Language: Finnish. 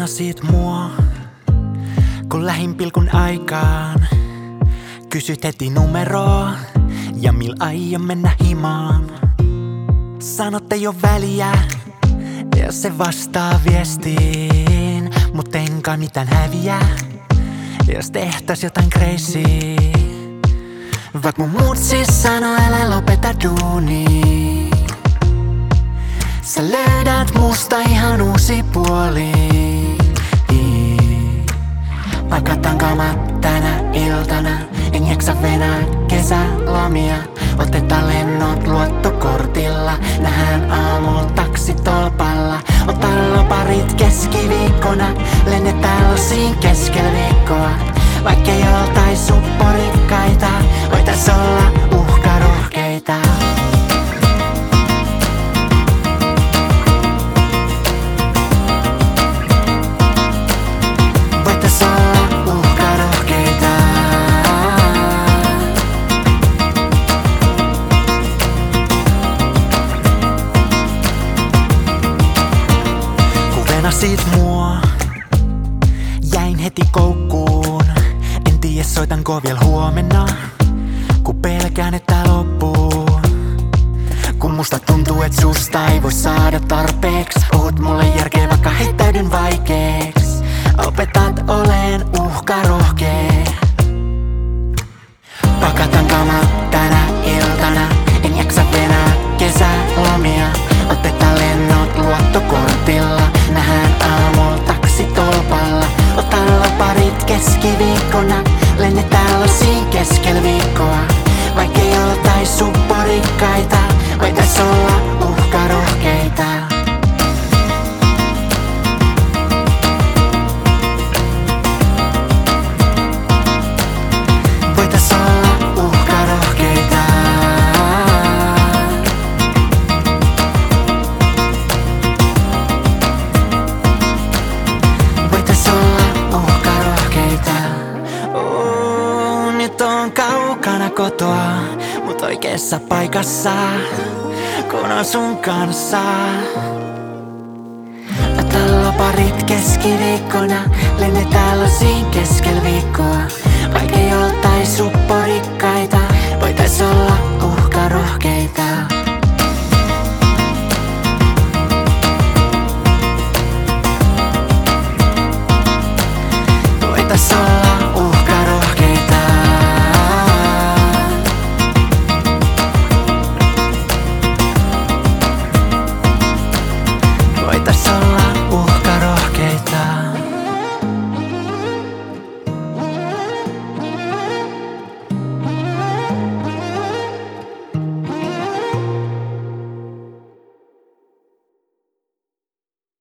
Venasit mua, kun lähin pilkun aikaan. Kysyt heti numeroa ja mil aion mennä himaan. Sanot ei oo väliä, ja se vastaa viestiin. Mut enkä mitään häviä, jos tehtäis jotain crazy. Vaik mun muut siis sano, älä lopeta duuni. Sä löydät musta ihan uusi puoli. Paikataan kamat tänä iltana. En jaksa venää kesälomia. Otetaan lennot luottokortilla. Nähdään aamulla taksitolpalla. Otan loparit keskiviikkona. Lennetään losiin keskellä viikkoa. Vaikkei oltais supporikkaita, voitais olla uhkarohkeita. Voitais olla uhkarohkeita. Kun venasit mua, jäin heti koukkuun. En tiedä soitanko vielä huomenna, kun pelkään et tää loppuu. Kun musta tuntuu et susta ei voi saada tarpeeks. Puhut mulle järkeä vaikka heittäydyn vaikeeks. Opetat oleen uhkarohkee. Pakataan kamat tänä iltana. En jaksa venää kesälomia. Otetaan lennot luottokortilla. Nähdään aamulla taksitolpalla. Otan loparit keskiviikkona. Lennetään losiin keskellä viikkoa. Vaikkei oltais supporikkaita, voitais olla uhkarohkeita. Voitais olla uhkarohkeita. Voitais olla uhkarohkeita. Nyt on kaukana kotoa, mut oikeessa paikassa, kun on sun kanssa. Otan loparit keskiviikkona, lennetään losiin keskellä viikkoa. Vaikkei oltais